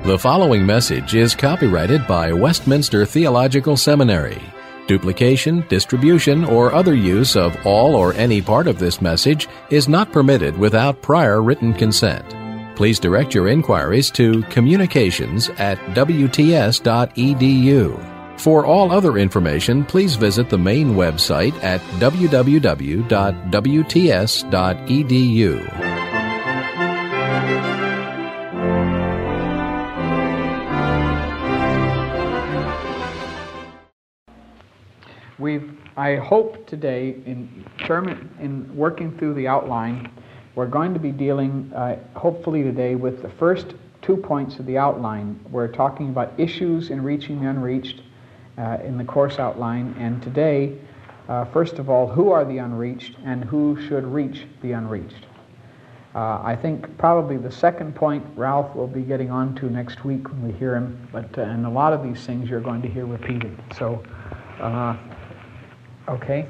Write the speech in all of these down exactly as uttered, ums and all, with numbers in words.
The following message is copyrighted by Westminster Theological Seminary. Duplication, distribution, or other use of all or any part of this message is not permitted without prior written consent. Please direct your inquiries to communications at w t s dot e d u. For all other information, please visit the main website at w w w dot w t s dot e d u. We've, I hope today, in term, in working through the outline, we're going to be dealing, uh, hopefully today, with the first two points of the outline. We're talking about issues in reaching the unreached uh, in the course outline, and today, uh, first of all, who are the unreached and who should reach the unreached? Uh, I think probably the second point Ralph will be getting on to next week when we hear him, but uh, and a lot of these things you're going to hear repeated. So. Uh, Okay.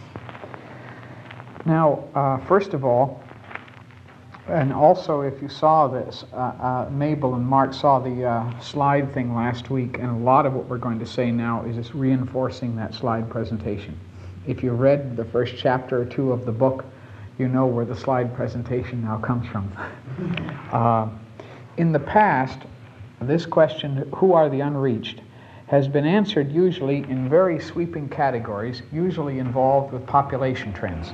Now, uh, first of all, and also if you saw this, uh, uh, Mabel and Mark saw the uh, slide thing last week, and a lot of what we're going to say now is just reinforcing that slide presentation. If you read the first chapter or two of the book, you know where the slide presentation now comes from. uh, in the past, this question, who are the unreached, has been answered usually in very sweeping categories, usually involved with population trends.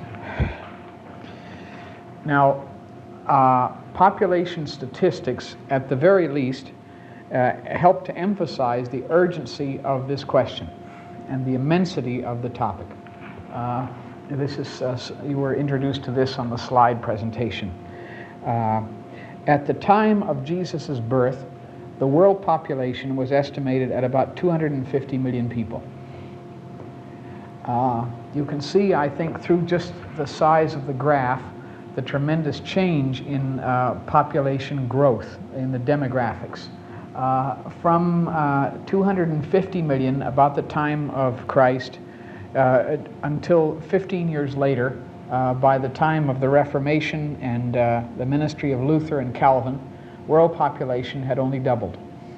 Now, uh, population statistics, at the very least, uh, help to emphasize the urgency of this question and the immensity of the topic. Uh, this is, uh, you were introduced to this on the slide presentation. Uh, at the time of Jesus' birth, the world population was estimated at about two hundred fifty million people. Uh, you can see, I think, through just the size of the graph, the tremendous change in uh, population growth in the demographics. Uh, from uh, two hundred fifty million about the time of Christ uh, until fifteen years later, uh, by the time of the Reformation and uh, the ministry of Luther and Calvin, world population had only doubled.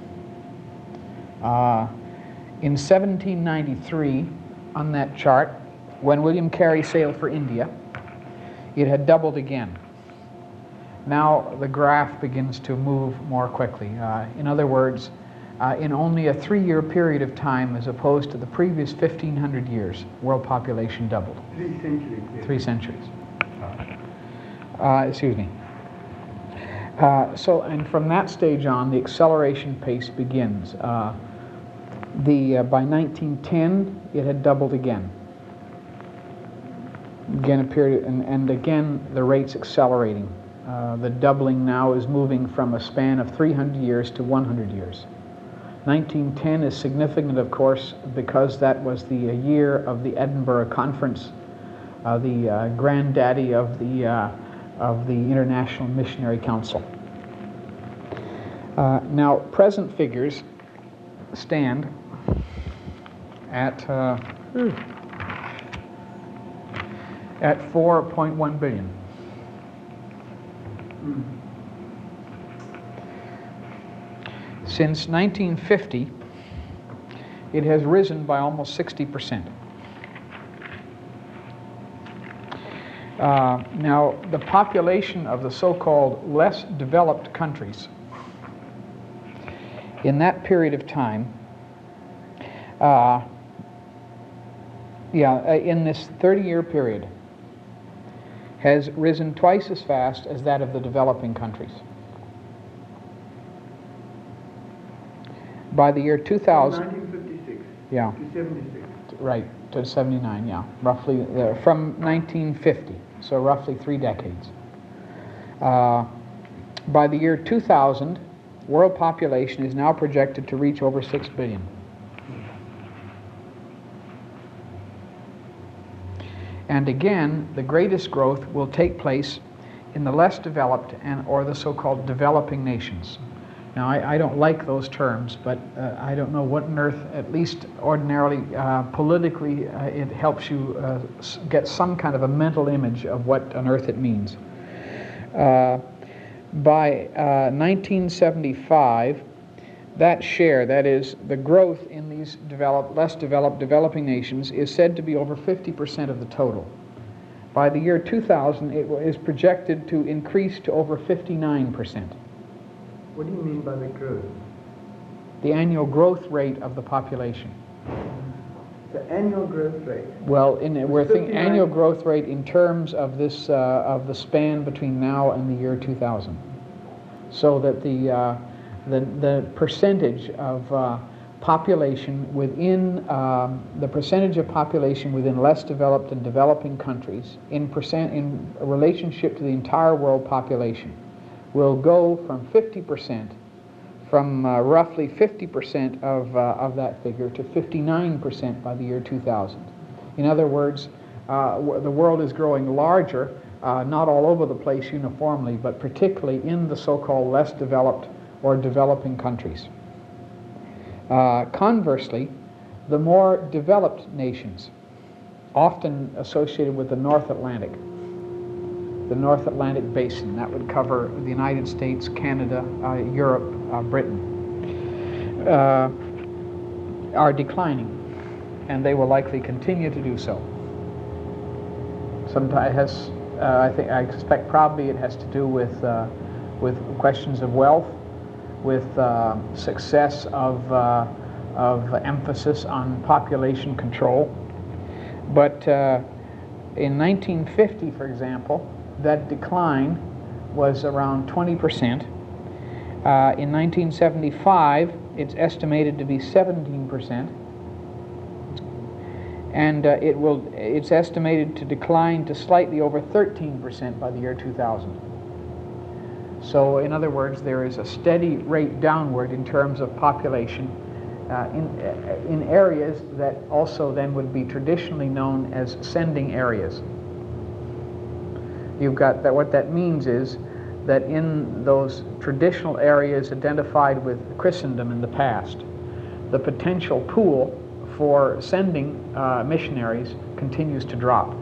Uh, in seventeen ninety-three, on that chart, when William Carey sailed for India, it had doubled again. Now the graph begins to move more quickly. Uh, in other words, uh, in only a three-year period of time, as opposed to the previous fifteen hundred years, world population doubled. Three centuries. Yeah. Three centuries. Uh, excuse me. Uh, so, and from that stage on, the acceleration pace begins. Uh, the uh, by nineteen ten, it had doubled again. Again, a period, and, and again, the rate's accelerating. Uh, the doubling now is moving from a span of three hundred years to one hundred years. nineteen ten is significant, of course, because that was the uh, year of the Edinburgh Conference, uh, the uh, granddaddy of the uh, of the International Missionary Council. Uh, now, present figures stand at uh, at four point one billion. Mm. Since nineteen fifty, it has risen by almost sixty percent. Uh, now, the population of the so-called less developed countries in that period of time, uh, yeah, uh, in this thirty-year period, has risen twice as fast as that of the developing countries. By the year two thousand, nineteen fifty-six yeah, to seventy-six. right, to seventy-nine, yeah, roughly uh, from nineteen fifty, so roughly three decades. Uh, by the year two thousand, world population is now projected to reach over six billion. And again, the greatest growth will take place in the less developed and or the so-called developing nations. Now, I, I don't like those terms, but uh, I don't know what on earth, at least ordinarily, uh, politically, uh, it helps you uh, get some kind of a mental image of what on earth it means. Uh, by uh, nineteen seventy-five, that share, that is, the growth in these developed, less developed, developing nations, is said to be over fifty percent of the total. By the year two thousand, it is projected to increase to over fifty-nine percent. What do you mean by the growth? The annual growth rate of the population. The annual growth rate? Well, in, we're thinking annual growth rate in terms of this, uh, of the span between now and the year two thousand. So that the, uh, the, the percentage of uh, population within, um, the percentage of population within less developed and developing countries in percent, in relationship to the entire world population will go from fifty percent, from uh, roughly fifty percent of, uh, of that figure to fifty-nine percent by the year two thousand. In other words, uh, w the world is growing larger, uh, not all over the place uniformly, but particularly in the so-called less developed or developing countries. Uh, conversely, the more developed nations, often associated with the North Atlantic, the North Atlantic basin, that would cover the United States, Canada, uh, Europe, uh, Britain, uh, are declining, and they will likely continue to do so. Sometimes it has, uh, I think, I expect probably it has to do with uh, with questions of wealth, with uh, success of uh, of emphasis on population control. But uh, in nineteen fifty, for example, that decline was around twenty percent. Uh, in nineteen seventy-five, it's estimated to be seventeen percent. And uh, it will, it's estimated to decline to slightly over thirteen percent by the year two thousand. So, in other words, there is a steady rate downward in terms of population uh, in, uh, in areas that also then would be traditionally known as sending areas. You've got that. What that means is that in those traditional areas identified with Christendom in the past, the potential pool for sending uh, missionaries continues to drop.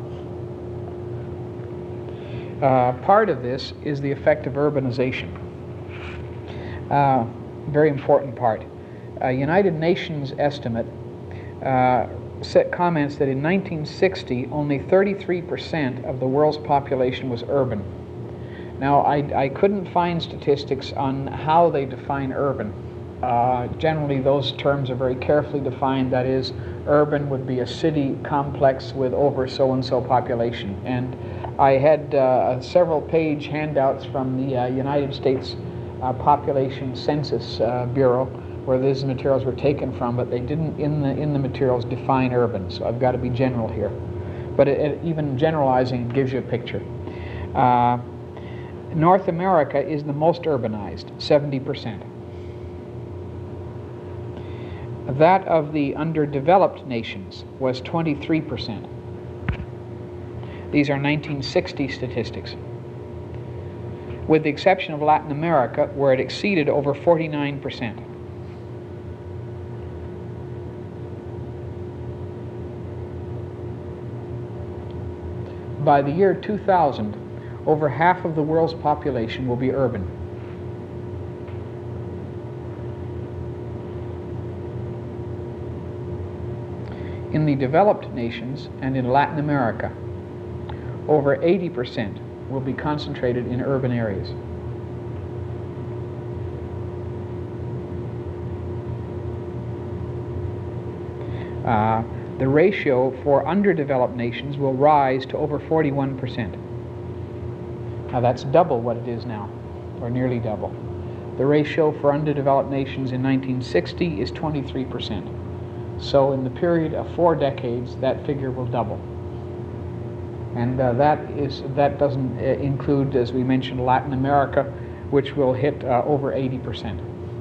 Uh, part of this is the effect of urbanization. Uh, very important part. Uh, United Nations estimate uh, set comments that in nineteen sixty only thirty-three percent of the world's population was urban. Now, I, I couldn't find statistics on how they define urban. Uh, generally, those terms are very carefully defined. That is, urban would be a city complex with over so-and-so population. And I had uh, several page handouts from the uh, United States uh, Population Census uh, Bureau where these materials were taken from, but they didn't in the in the materials define urban, so I've got to be general here. But it, it, even generalizing gives you a picture. Uh, North America is the most urbanized, seventy percent. That of the underdeveloped nations was twenty-three percent. These are nineteen sixty statistics. With the exception of Latin America, where it exceeded over forty-nine percent. By the year two thousand, over half of the world's population will be urban. In the developed nations and in Latin America, over eighty percent will be concentrated in urban areas. Uh, the ratio for underdeveloped nations will rise to over forty-one percent. Now that's double what it is now, or nearly double. The ratio for underdeveloped nations in nineteen sixty is twenty-three percent. So in the period of four decades, that figure will double. And uh, that is that doesn't uh, include, as we mentioned, Latin America, which will hit uh, over eighty percent.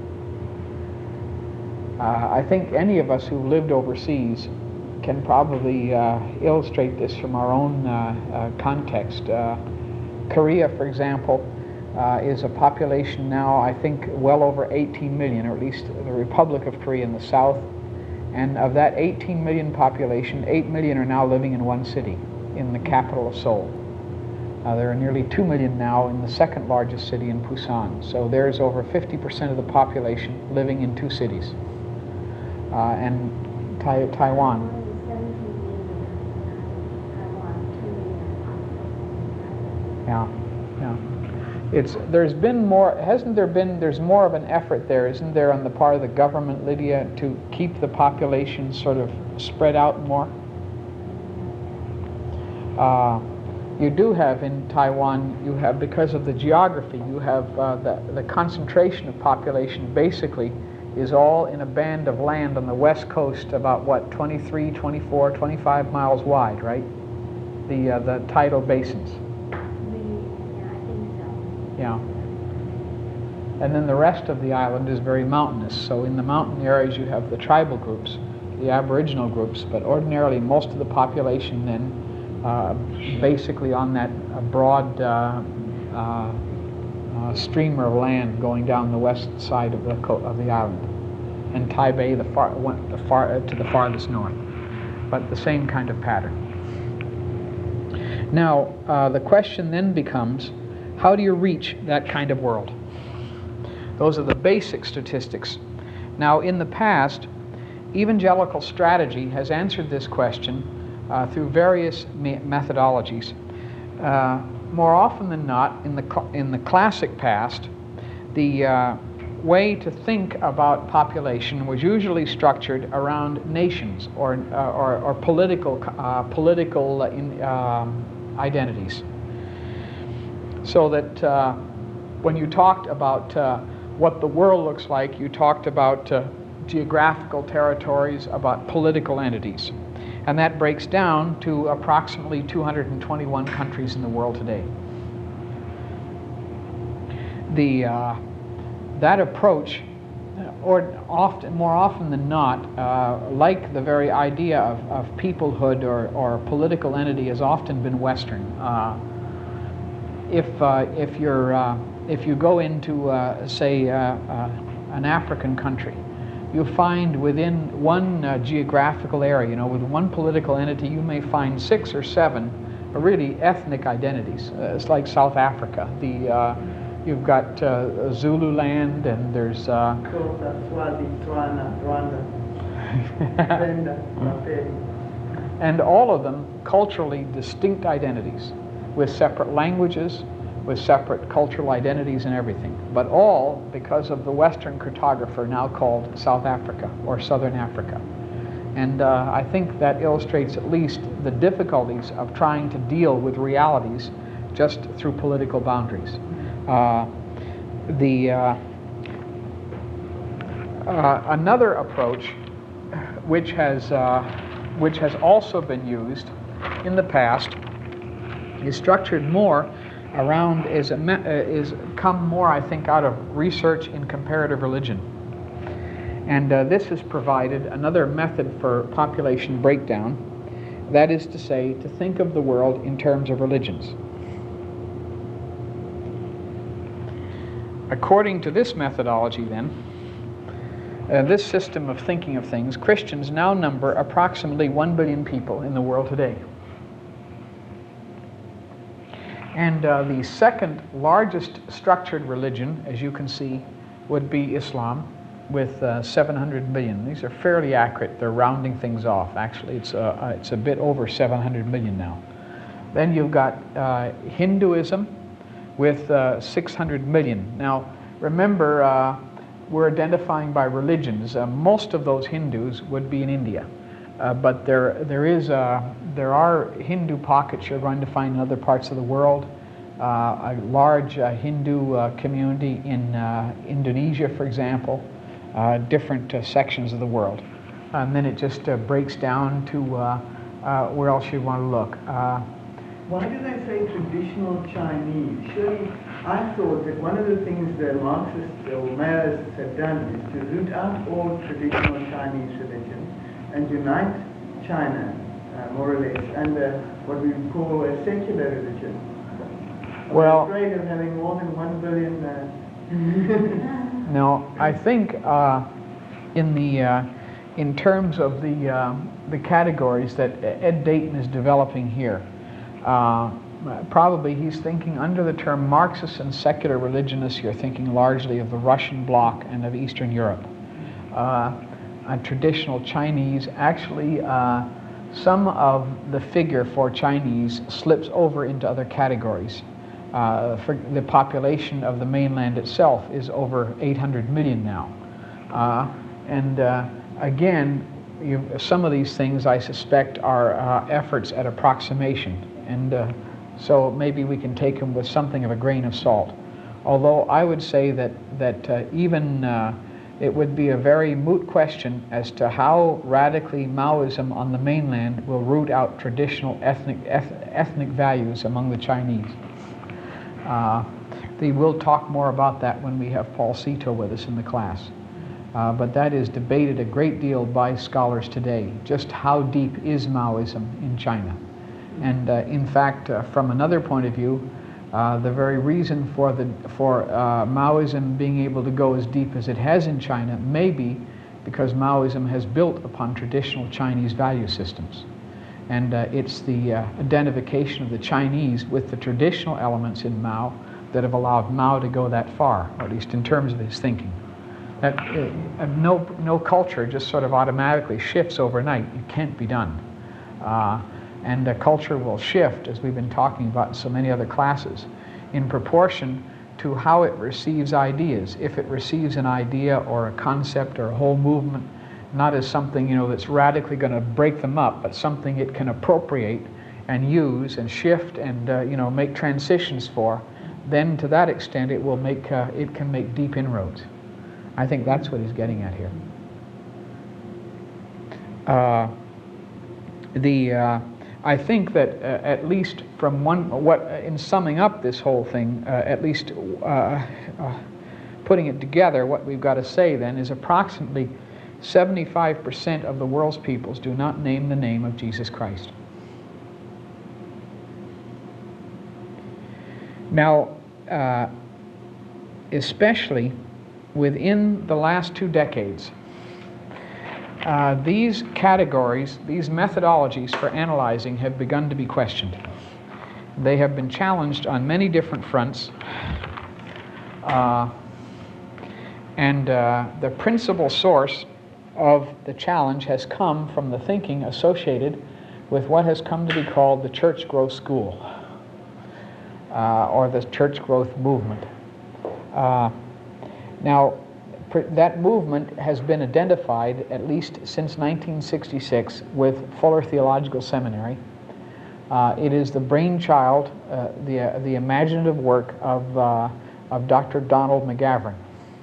Uh, I think any of us who've lived overseas can probably uh, illustrate this from our own uh, uh, context. Uh, Korea, for example, uh, is a population now, I think, well over eighteen million, or at least the Republic of Korea in the south. And of that eighteen million population, eight million are now living in one city, in the capital of Seoul. Uh, there are nearly two million now in the second largest city in Busan. So there's over fifty percent of the population living in two cities. Uh, and tai Taiwan. Yeah, yeah. It's, there's been more, hasn't there been, there's more of an effort there, isn't there, on the part of the government, Lydia, to keep the population sort of spread out more? Uh, you do have in Taiwan, you have, because of the geography, you have uh, the, the concentration of population basically is all in a band of land on the west coast about, what, twenty-three, twenty-four, twenty-five miles wide, right? The, uh, the tidal basins. Yeah. And then the rest of the island is very mountainous. So in the mountain areas you have the tribal groups, the Aboriginal groups, but ordinarily most of the population then uh, basically on that uh, broad uh, uh, uh, streamer of land going down the west side of the co of the island, and Taipei the far went the far uh, to the farthest north, but the same kind of pattern. Now uh, the question then becomes, how do you reach that kind of world? Those are the basic statistics. Now, in the past, evangelical strategy has answered this question uh, through various me methodologies. Uh, more often than not, in the, in the classic past, the uh, way to think about population was usually structured around nations or, uh, or, or political, uh, political uh, in, um, identities. So that uh, when you talked about uh, what the world looks like, you talked about uh, geographical territories, about political entities. And that breaks down to approximately two hundred twenty-one countries in the world today. The, uh, that approach, or often, more often than not, uh, like the very idea of, of peoplehood or, or political entity, has often been Western. Uh, If uh, if you're uh, if you go into uh, say uh, uh, an African country, you find within one uh, geographical area, you know, with one political entity, you may find six or seven really ethnic identities. Uh, it's like South Africa. The uh, you've got uh, Zululand, and there's uh, and all of them culturally distinct identities, with separate languages, with separate cultural identities and everything, but all because of the Western cartographer now called South Africa or Southern Africa. And uh, I think that illustrates at least the difficulties of trying to deal with realities just through political boundaries. Uh, the uh, uh, another approach which has uh, which has also been used in the past is structured more around, is, a, uh, is come more, I think, out of research in comparative religion. And uh, this has provided another method for population breakdown, that is to say, to think of the world in terms of religions. According to this methodology, then, uh, this system of thinking of things, Christians now number approximately one billion people in the world today. And uh, the second largest structured religion, as you can see, would be Islam, with uh, seven hundred million. These are fairly accurate. They're rounding things off. Actually, it's, uh, it's a bit over seven hundred million now. Then you've got uh, Hinduism with uh, six hundred million. Now, remember, uh, we're identifying by religions. Uh, most of those Hindus would be in India. Uh, but there, there is, uh, there are Hindu pockets you're going to find in other parts of the world. Uh, a large uh, Hindu uh, community in uh, Indonesia, for example, uh, different uh, sections of the world. And then it just uh, breaks down to uh, uh, where else you want to look. Uh, Why do they say traditional Chinese? Surely, I thought that one of the things the Marxists or Maoists have done is to root out all traditional Chinese religions and unite China, uh, more or less, under what we would call a secular religion. Well, I'm afraid of having more than one billion. Uh... no, I think uh, in the uh, in terms of the uh, the categories that Ed Dayton is developing here, uh, uh, probably he's thinking under the term Marxist and secular religionists, you're thinking largely of the Russian bloc and of Eastern Europe. Uh, a traditional Chinese, actually uh, some of the figure for Chinese slips over into other categories. Uh, for the population of the mainland itself is over eight hundred million now. Uh, and uh, again, you, some of these things I suspect are uh, efforts at approximation. And uh, so maybe we can take them with something of a grain of salt. Although I would say that, that uh, even uh, it would be a very moot question as to how radically Maoism on the mainland will root out traditional ethnic, eth ethnic values among the Chinese. Uh, the, we'll talk more about that when we have Paul Cito with us in the class. Uh, but that is debated a great deal by scholars today, just how deep is Maoism in China. And uh, in fact, uh, from another point of view, uh, the very reason for, the, for uh, Maoism being able to go as deep as it has in China may be because Maoism has built upon traditional Chinese value systems. And uh, it's the uh, identification of the Chinese with the traditional elements in Mao that have allowed Mao to go that far, or at least in terms of his thinking. That, uh, no, no culture just sort of automatically shifts overnight. It can't be done. Uh, and the culture will shift, as we've been talking about in so many other classes, in proportion to how it receives ideas. If it receives an idea or a concept or a whole movement, not as something, you know, that's radically going to break them up, but something it can appropriate and use and shift and uh, you know, make transitions for, then to that extent it will make uh, it can make deep inroads. I think that's what he's getting at here. Uh, the uh, I think that uh, at least from one what in summing up this whole thing, uh, at least uh, uh, putting it together, what we've got to say then is approximately seventy-five percent of the world's peoples do not name the name of Jesus Christ. Now, uh, especially within the last two decades, uh, these categories, these methodologies for analyzing have begun to be questioned. They have been challenged on many different fronts. Uh, and uh, the principal source of the challenge has come from the thinking associated with what has come to be called the Church Growth School, uh, or the Church Growth Movement. Uh, now, that movement has been identified, at least since nineteen sixty-six, with Fuller Theological Seminary. Uh, it is the brainchild, uh, the, uh, the imaginative work of, uh, of Doctor Donald McGavran.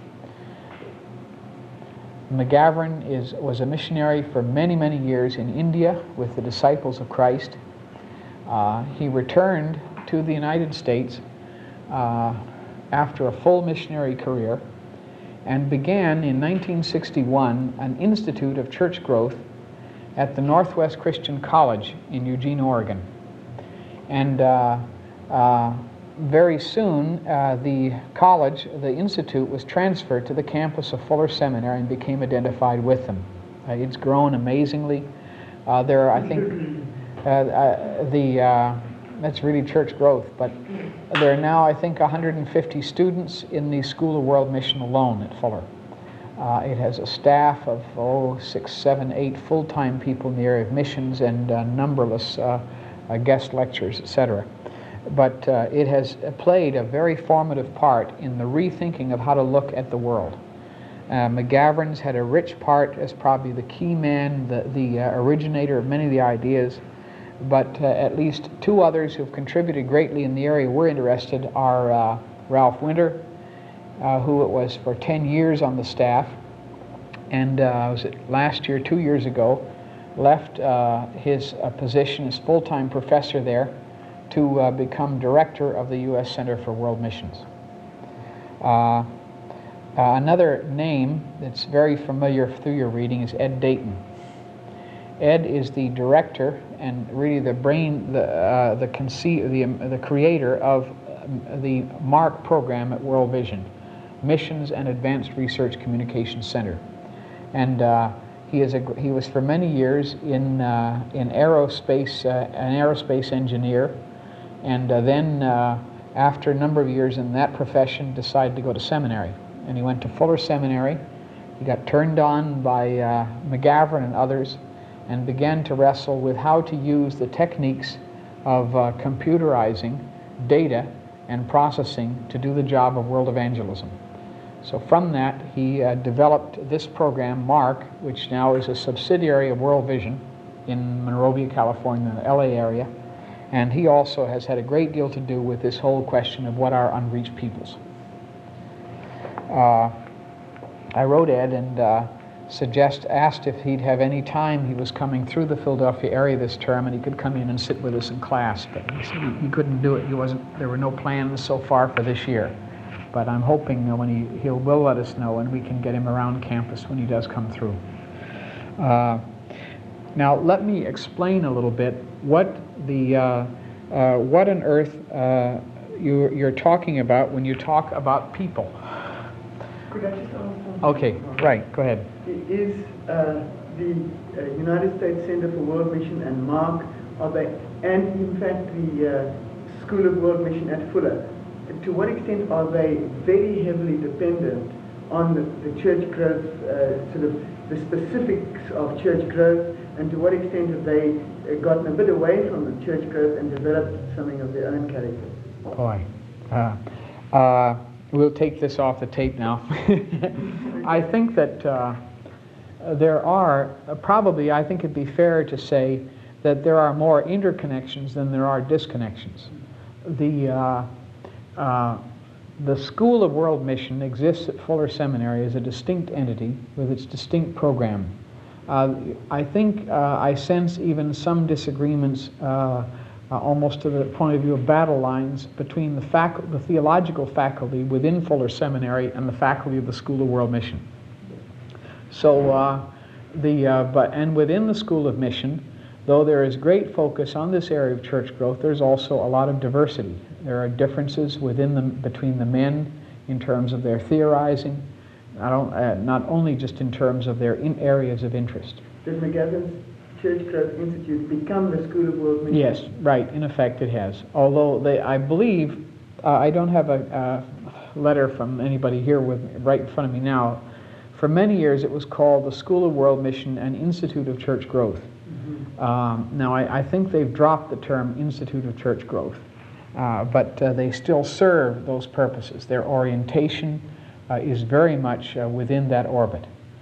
McGavran is, was a missionary for many, many years in India with the Disciples of Christ. Uh, he returned to the United States uh, after a full missionary career and began in nineteen sixty-one an Institute of Church Growth at the Northwest Christian College in Eugene, Oregon. And uh, uh, very soon, uh, the college, the institute, was transferred to the campus of Fuller Seminary and became identified with them. Uh, it's grown amazingly. Uh, there are, I think, uh, uh, the uh, that's really church growth, but there are now, I think, one hundred fifty students in the School of World Mission alone at Fuller. Uh, it has a staff of, oh, six, seven, eight full-time people in the area of missions and uh, numberless uh, uh, guest lectures, et cetera. But uh, it has played a very formative part in the rethinking of how to look at the world. Uh, McGavran's had a rich part as probably the key man, the, the uh, originator of many of the ideas, but uh, at least two others who have contributed greatly in the area we're interested are uh, Ralph Winter, uh, who it was for ten years on the staff, and uh, was it last year, two years ago, left uh, his uh, position as full-time professor there to uh, become director of the U S Center for World Missions. Uh, uh, another name that's very familiar through your reading is Ed Dayton. Ed is the director and really the brain, the uh, the, conce the, um, the creator of um, the MARC program at World Vision, Missions and Advanced Research Communication Center. And uh, he is a he was for many years in uh, in aerospace, uh, an aerospace engineer. and uh, then uh, after a number of years in that profession decided to go to seminary. And he went to Fuller Seminary. He got turned on by uh, McGavran and others and began to wrestle with how to use the techniques of uh, computerizing data and processing to do the job of world evangelism. So from that, he uh, developed this program, MARC, which now is a subsidiary of World Vision in Monrovia, California, in the L A area. And he also has had a great deal to do with this whole question of what are unreached peoples. Uh, I wrote Ed and uh, suggest, asked if he'd have any time. He was coming through the Philadelphia area this term, and he could come in and sit with us in class. But he said he, he couldn't do it. He wasn't. There were no plans so far for this year. But I'm hoping uh, when he he will let us know, and we can get him around campus when he does come through. Uh, now let me explain a little bit what the uh, uh, what on earth uh, you you're talking about when you talk about people. Could I just ask? Okay, right. Go ahead. Is uh, the uh, United States Center for World Mission and MARC, are they, and in fact the uh, School of World Mission at Fuller, to what extent are they very heavily dependent on the, the church growth, uh, sort of the specifics of church growth, and to what extent have they uh, gotten a bit away from the church growth and developed something of their own character? Boy. Uh, uh, we'll take this off the tape now. I think that uh, there are, uh, probably I think it'd be fair to say that there are more interconnections than there are disconnections. The uh, Uh, the School of World Mission exists at Fuller Seminary as a distinct entity with its distinct program. Uh, I think uh, I sense even some disagreements, uh, uh, almost to the point of view of battle lines, between the, facu the theological faculty within Fuller Seminary and the faculty of the School of World Mission. So, uh, the uh, but and within the School of Mission, though there is great focus on this area of church growth, there's also a lot of diversity. There are differences within the, between the men in terms of their theorizing, not, on, uh, not only just in terms of their in areas of interest. Did McGavran's Church Growth Institute become the School of World Mission? Yes, right. In effect, it has. Although they, I believe, uh, I don't have a, a letter from anybody here with right in front of me now. For many years, it was called the School of World Mission and Institute of Church Growth. Mm-hmm. um, now, I, I think they've dropped the term Institute of Church Growth. Uh, but uh, they still serve those purposes. Their orientation uh, is very much uh, within that orbit.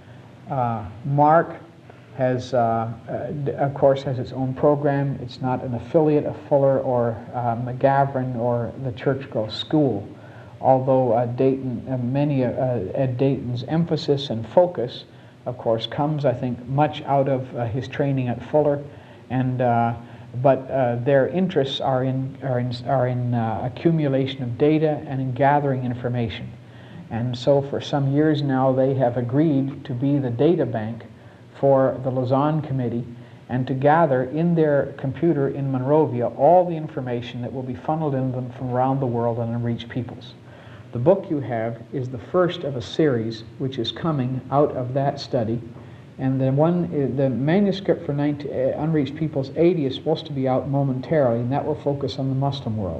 Uh, MARC has, uh, uh, of course, has its own program. It's not an affiliate of Fuller or uh, McGavran or the Church Growth School, although uh, Dayton, uh, many uh, Ed Dayton's emphasis and focus, of course, comes, I think, much out of uh, his training at Fuller, and uh, but uh, their interests are in are in, are in uh, accumulation of data and in gathering information. And so for some years now they have agreed to be the data bank for the Lausanne Committee and to gather in their computer in Monrovia all the information that will be funneled in them from around the world on unreached peoples. The book you have is the first of a series which is coming out of that study. And the one, the manuscript for nineteen, uh, Unreached Peoples eighty is supposed to be out momentarily, and that will focus on the Muslim world.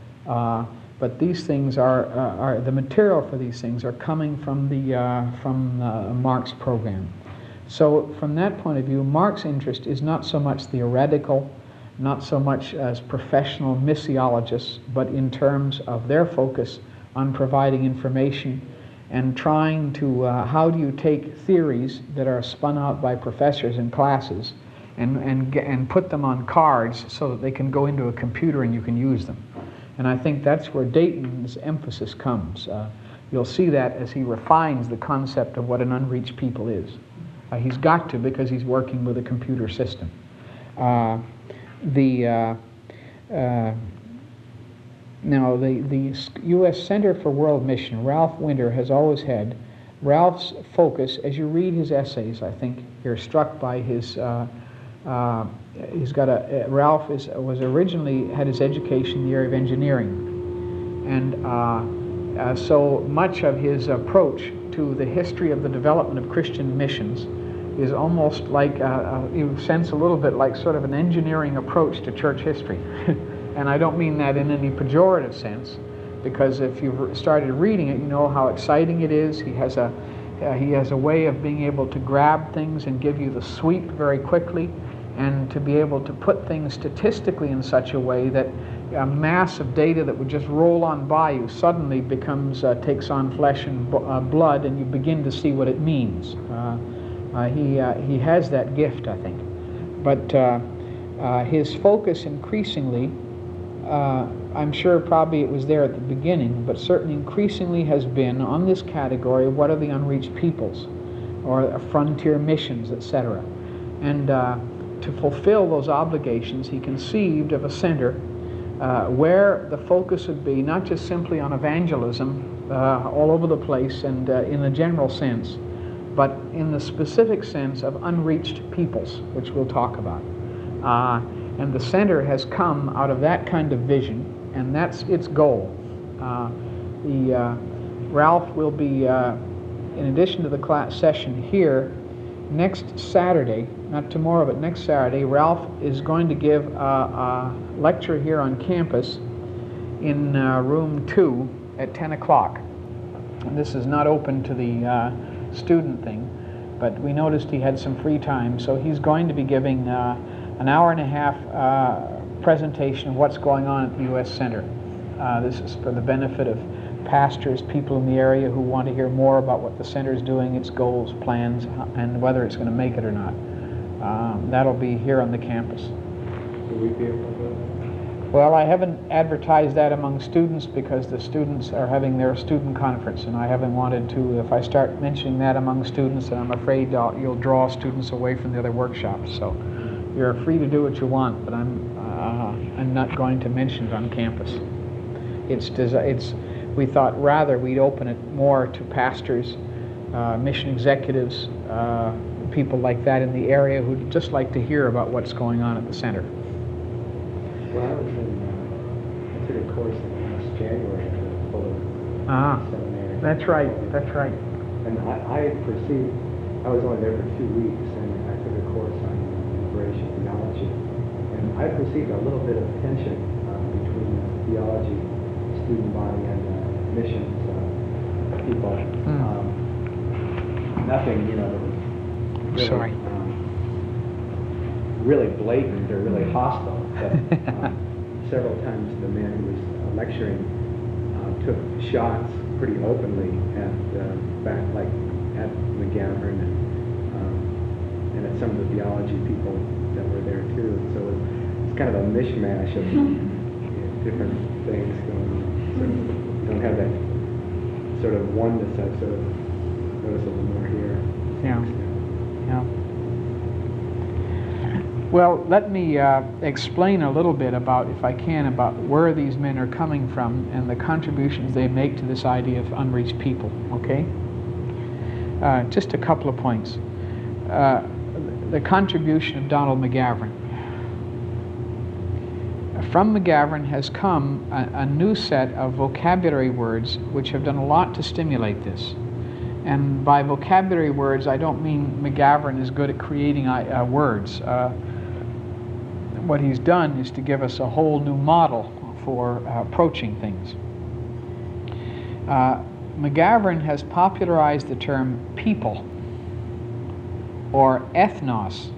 Uh, but these things are, uh, are the material for these things are coming from the uh, from uh, MARC's program. So from that point of view, MARC's interest is not so much theoretical, not so much as professional missiologists, but in terms of their focus on providing information and trying to, uh, how do you take theories that are spun out by professors in classes and, and, and put them on cards so that they can go into a computer and you can use them. And I think that's where Dayton's emphasis comes. Uh, you'll see that as he refines the concept of what an unreached people is. Uh, he's got to, because he's working with a computer system. Uh, the uh, uh, Now, the, the U S Center for World Mission, Ralph Winter, has always had, Ralph's focus, as you read his essays, I think you're struck by his, uh, uh, he's got a, uh, Ralph is, was originally, had his education in the area of engineering. And uh, uh, so much of his approach to the history of the development of Christian missions is almost like, uh, uh, you sense a little bit like sort of an engineering approach to church history. And I don't mean that in any pejorative sense, because if you've started reading it, you know how exciting it is. He has a uh, he has a way of being able to grab things and give you the sweep very quickly, and to be able to put things statistically in such a way that a mass of data that would just roll on by you suddenly becomes uh, takes on flesh and b uh, blood, and you begin to see what it means. Uh, uh, he uh, he has that gift, I think, but uh, uh, his focus increasingly, uh, I'm sure probably it was there at the beginning, but certainly increasingly has been on this category of what are the unreached peoples, or frontier missions, et cetera. And uh, to fulfill those obligations, he conceived of a center Uh, where the focus would be not just simply on evangelism uh, all over the place and uh, in the general sense, but in the specific sense of unreached peoples, which we'll talk about. Uh, and the center has come out of that kind of vision, and that's its goal. Uh, the, uh, Ralph will be, uh, in addition to the class session here, next Saturday, not tomorrow, but next Saturday, Ralph is going to give a, a lecture here on campus in uh, room two at ten o'clock. And this is not open to the uh, student thing, but we noticed he had some free time, so he's going to be giving uh, an hour and a half uh, presentation of what's going on at the U S Center. Uh, this is for the benefit of pastors, people in the area who want to hear more about what the center is doing, its goals, plans, and whether it's going to make it or not. Um, that'll be here on the campus. Will we be able to do that? Well, I haven't advertised that among students because the students are having their student conference, and I haven't wanted to, if I start mentioning that among students, then I'm afraid I'll, you'll draw students away from the other workshops. So you're free to do what you want, but I'm, uh, I'm not going to mention it on campus. It's, it's We thought rather we'd open it more to pastors, uh, mission executives, uh, people like that in the area who'd just like to hear about what's going on at the center. Well, I was in, uh, I took a course in last January at the Fuller Ah, Seminary. that's right, that's right. And I, I perceived, I was only there for two weeks, and I took a course on liberation theology. And I perceived a little bit of tension uh, between the theology student body and the missions uh, people. Mm. Um, nothing, you know, that was really, Sorry. um, really blatant or really hostile. But um, several times the man who was uh, lecturing uh, took shots pretty openly at uh, back like at McGavran and, um, and at some of the theology people that were there too. And so it was kind of a mishmash of you know, different things going on. So you don't have that sort of oneness I've sort of noticed a little more here. Yeah. Yeah. Well, let me uh, explain a little bit about, if I can, about where these men are coming from and the contributions they make to this idea of unreached people, okay? Uh, just a couple of points. Uh, the contribution of Donald McGavran. From McGavran has come a, a new set of vocabulary words which have done a lot to stimulate this. And by vocabulary words, I don't mean McGavran is good at creating uh, words. Uh, what he's done is to give us a whole new model for uh, approaching things. Uh, McGavran has popularized the term people, or ethnos,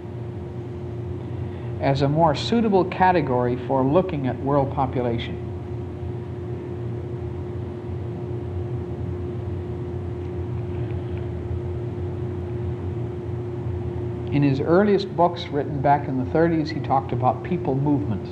as a more suitable category for looking at world population. In his earliest books, written back in the thirties, he talked about people movements,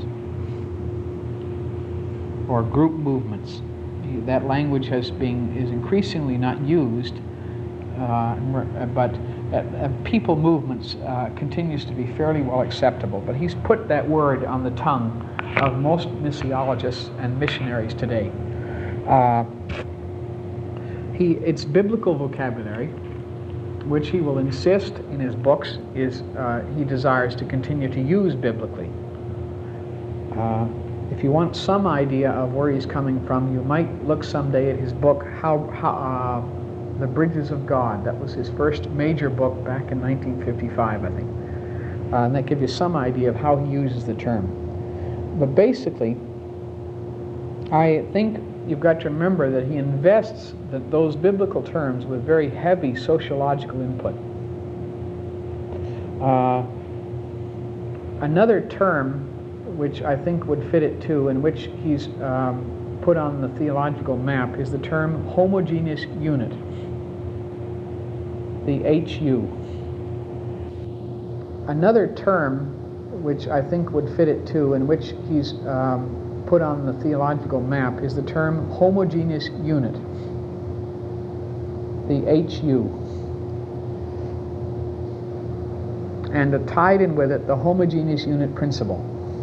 or group movements. He, that language has been, is increasingly not used, uh, but Uh, uh, people movements uh, continues to be fairly well acceptable, but he's put that word on the tongue of most missiologists and missionaries today. Uh, he, it's biblical vocabulary, which he will insist in his books is uh, he desires to continue to use biblically. Uh, if you want some idea of where he's coming from, you might look someday at his book, How, how uh, The Bridges of God. That was his first major book back in nineteen fifty-five, I think. Uh, and that gives you some idea of how he uses the term. But basically, I think you've got to remember that he invests that those biblical terms with very heavy sociological input. Uh, another term which I think would fit it too, and which he's um, put on the theological map, is the term homogeneous unit, the H U. Another term which I think would fit it too, and which he's um, put on the theological map, is the term homogeneous unit, the H U. And uh, tied in with it, the homogeneous unit principle.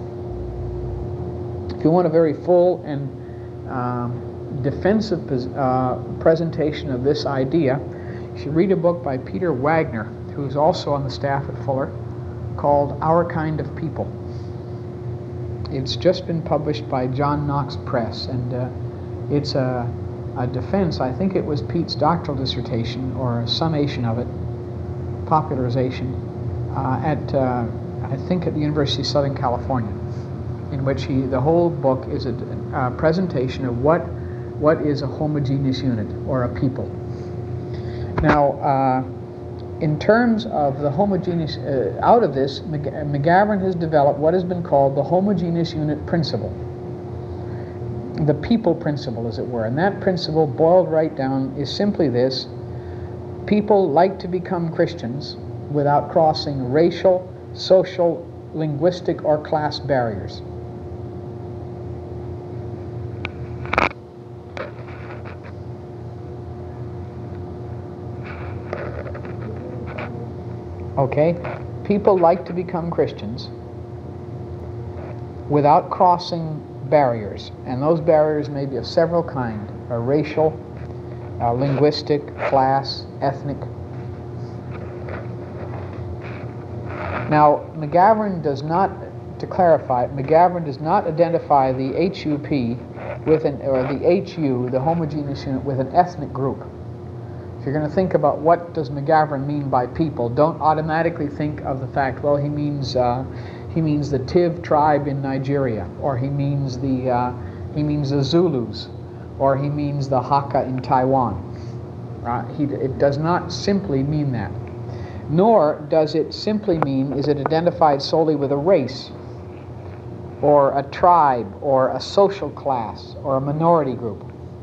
If you want a very full and um, defensive uh, presentation of this idea, you should read a book by Peter Wagner, who's also on the staff at Fuller, called Our Kind of People. It's just been published by John Knox Press, and uh, it's a, a defense. I think it was Pete's doctoral dissertation, or a summation of it, popularization, uh, at, uh, I think at the University of Southern California, in which he, the whole book is a, a presentation of what, what is a homogeneous unit, or a people. Now, uh, in terms of the homogeneous, uh, out of this, McGavran has developed what has been called the homogeneous unit principle, the people principle, as it were. And that principle, boiled right down, is simply this: people like to become Christians without crossing racial, social, linguistic, or class barriers. Okay? People like to become Christians without crossing barriers, and those barriers may be of several kinds: uh, racial, uh, linguistic, class, ethnic. Now, McGavran does not, to clarify, McGavran does not identify the H U P with an, or the H U, the homogeneous unit, with an ethnic group. If you're going to think about what does McGavran mean by people, don't automatically think of the fact, well, he means uh, he means the Tiv tribe in Nigeria, or he means the uh, he means the Zulus, or he means the Hakka in Taiwan. Uh, he, it does not simply mean that. Nor does it simply mean is it identified solely with a race, or a tribe, or a social class, or a minority group.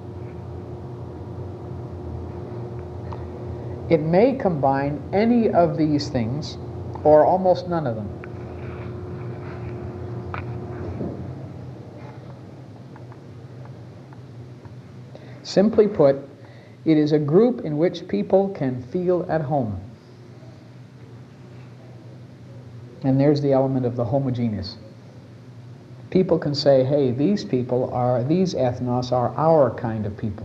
It may combine any of these things, or almost none of them. Simply put, it is a group in which people can feel at home. And there's the element of the homogeneous. People can say, hey, these people are, these ethnos are our kind of people.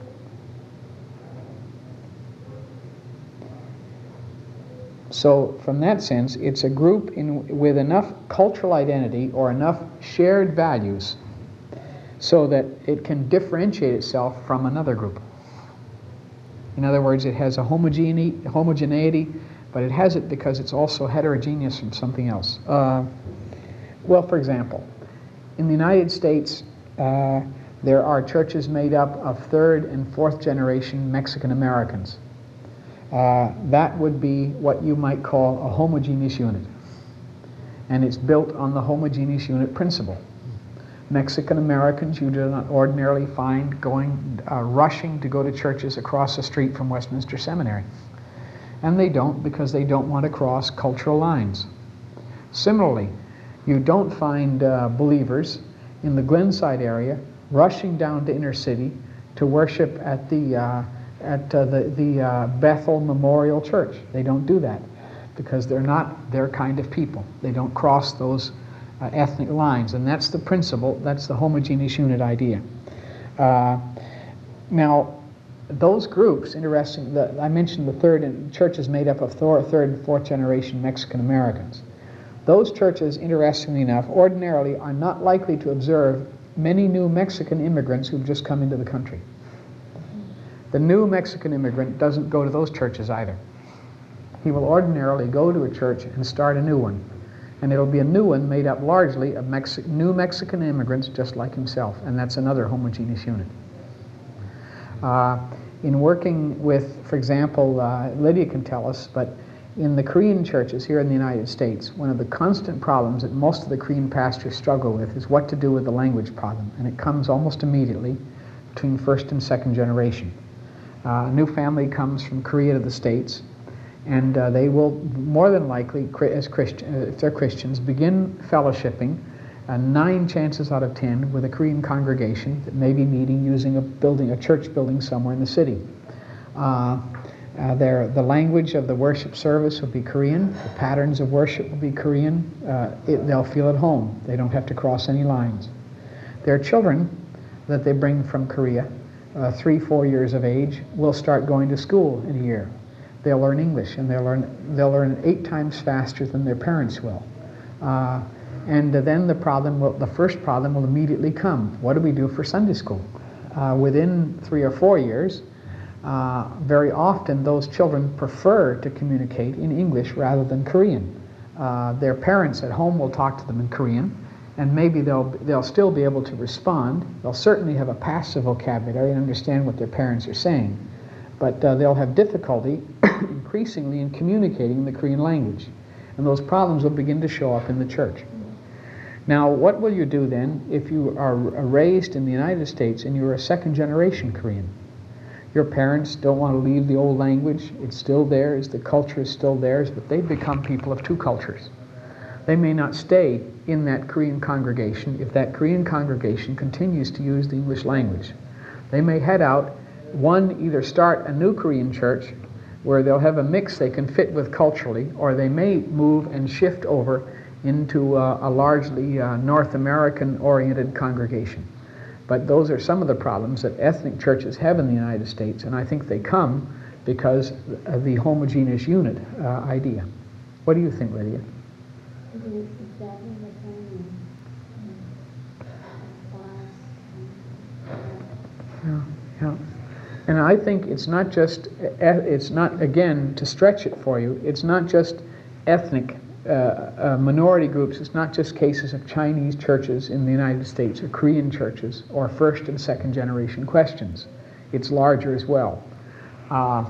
So from that sense, it's a group in, with enough cultural identity or enough shared values so that it can differentiate itself from another group. In other words, it has a homogene- homogeneity, but it has it because it's also heterogeneous from something else. Uh, well, for example, in the United States, uh, there are churches made up of third and fourth generation Mexican Americans. Uh, that would be what you might call a homogeneous unit. And it's built on the homogeneous unit principle. Mexican Americans you do not ordinarily find going, uh, rushing to go to churches across the street from Westminster Seminary. And they don't, because they don't want to cross cultural lines. Similarly, you don't find uh, believers in the Glenside area rushing down to inner city to worship at the uh, at uh, the, the uh, Bethel Memorial Church. They don't do that because they're not their kind of people. They don't cross those uh, ethnic lines, and that's the principle, that's the homogeneous unit idea. Uh, now, those groups, interesting, the, I mentioned the third and churches made up of th- third and fourth generation Mexican Americans. Those churches, interestingly enough, ordinarily are not likely to observe many new Mexican immigrants who've just come into the country. The new Mexican immigrant doesn't go to those churches either. He will ordinarily go to a church and start a new one. And it'll be a new one made up largely of Mexi- new Mexican immigrants just like himself, and that's another homogeneous unit. Uh, in working with, for example, uh, Lydia can tell us, but in the Korean churches here in the United States, one of the constant problems that most of the Korean pastors struggle with is what to do with the language problem, and it comes almost immediately between first and second generation. Uh, a new family comes from Korea to the States, and uh, they will more than likely, as Christian, uh, if they're Christians, begin fellowshipping uh, nine chances out of ten with a Korean congregation that may be meeting using a building, a church building somewhere in the city. Uh, uh, their, the language of the worship service will be Korean, the patterns of worship will be Korean, uh, it, they'll feel at home, they don't have to cross any lines. Their children that they bring from Korea, uh, three, four years of age, will start going to school in a year. They'll learn English, and they'll learn, they'll learn eight times faster than their parents will. Uh, and uh, then the problem, will, the first problem will immediately come. What do we do for Sunday school? Uh, within three or four years, uh, very often those children prefer to communicate in English rather than Korean. Uh, their parents at home will talk to them in Korean, and maybe they'll, they'll still be able to respond. They'll certainly have a passive vocabulary and understand what their parents are saying. But uh, they'll have difficulty increasingly in communicating the Korean language. And those problems will begin to show up in the church. Now, what will you do then if you are raised in the United States and you're a second generation Korean? Your parents don't want to leave the old language. It's still theirs. The culture is still theirs, but they've become people of two cultures. They may not stay in that Korean congregation if that Korean congregation continues to use the English language. They may head out, one, either start a new Korean church where they'll have a mix they can fit with culturally, or they may move and shift over into uh, a largely uh, North American-oriented congregation. But those are some of the problems that ethnic churches have in the United States, and I think they come because of the homogeneous unit uh, idea. What do you think, Lydia? Yeah, yeah. And I think it's not just, it's not, again, to stretch it for you, it's not just ethnic uh, uh, minority groups, it's not just cases of Chinese churches in the United States or Korean churches or first and second generation questions. It's larger as well. Uh,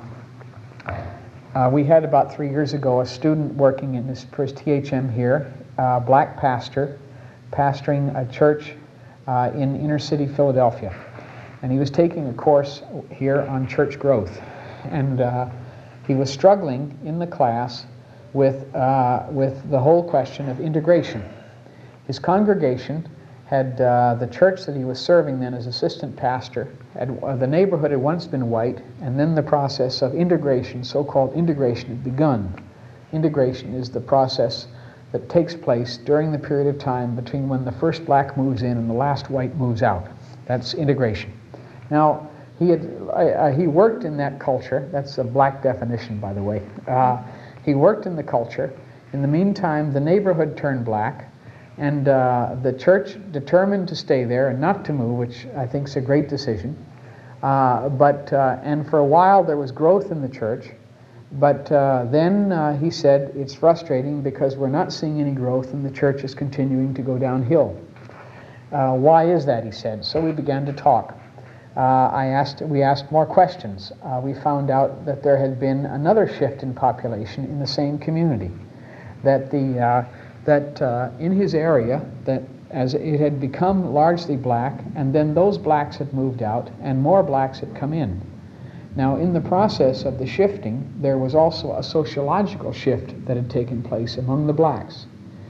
uh, we had about three years ago a student working in this first T H M here, a black pastor, pastoring a church uh, in inner city Philadelphia. And he was taking a course here on church growth. And uh, he was struggling in the class with, uh, with the whole question of integration. His congregation had, uh, the church that he was serving then as assistant pastor, had, uh, the neighborhood had once been white, and then the process of integration, so-called integration, had begun. Integration is the process that takes place during the period of time between when the first black moves in and the last white moves out. That's integration. Now, he had uh, he worked in that culture. That's a black definition, by the way. Uh, he worked in the culture. In the meantime, the neighborhood turned black, and uh, the church determined to stay there and not to move, which I think is a great decision. Uh, but uh, and for a while there was growth in the church, but uh, then uh, he said it's frustrating because we're not seeing any growth, and the church is continuing to go downhill. Uh, why is that? He said. So we began to talk. Uh, I asked, we asked more questions. Uh, we found out that there had been another shift in population in the same community. That the uh, that uh, in his area, that as it had become largely black, and then those blacks had moved out, and more blacks had come in. Now, in the process of the shifting, there was also a sociological shift that had taken place among the blacks,